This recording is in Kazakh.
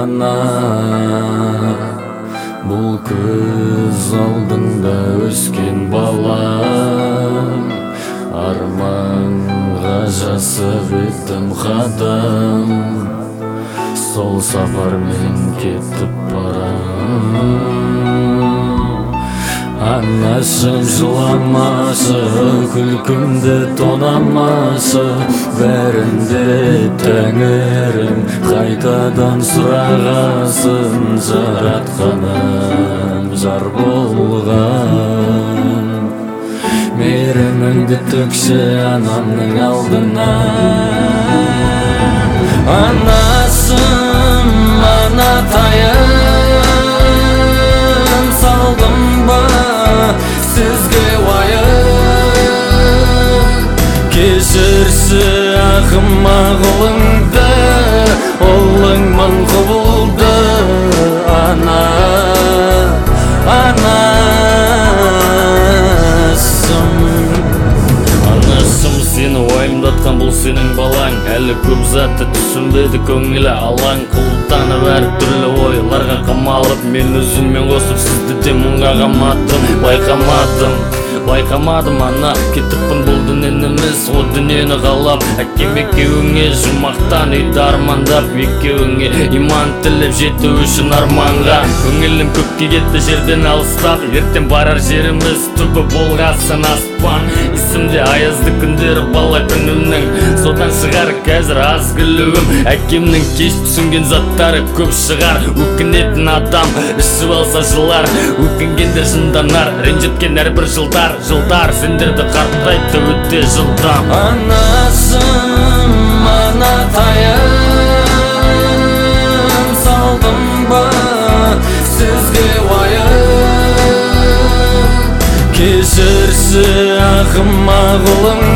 ана, бұл көз алдыңда өскен балам, арманға жасып еттім қадам, сол сапармен кетіп барам. Анашым жыламашы, күлкімді тонамашы, бәрінде тәңірім қайтадан сұрағасын, жаратқаным жар болған. Мейіріміңді төкші анамның алдына. Анашым, анатайым, салдым ба сізге уайым? Кешірші ақымақ ұлыңды, ұлың мың құбылды. Анашым, сені уайымдатқан бұл сенің балаң, әлі көп затты түсінбеді көңілі алаң. Құлтанып әр түрлі ойларға қамалып, мен өзіммен қосып сізді де мұңға қамадым. Байқамадым ана, кетіппін бұл дүниен емес, о дүниені қалап. Әкем екеуіңе жұмақтан үйді армандап, екеуіңе иман тілеп жету үшін арманға. Көңілім көкке кетті жерден алыстап, ертең барар жеріміз түбі болғасын аспан. Есімде аязды күндері бала күнімнің, содан шығар қазір аз күлуім. Әкемнің кеш түсінген заттары көп шығар, өкінетін адам ішіп алса жылар. Өкінгендер жынданар, ренжіткен әрбір жылдар сендерді қартайтты өте жылдам. Анашым, анатайым, салдым ба сізге уайым? Кешірші ақымақ ұлың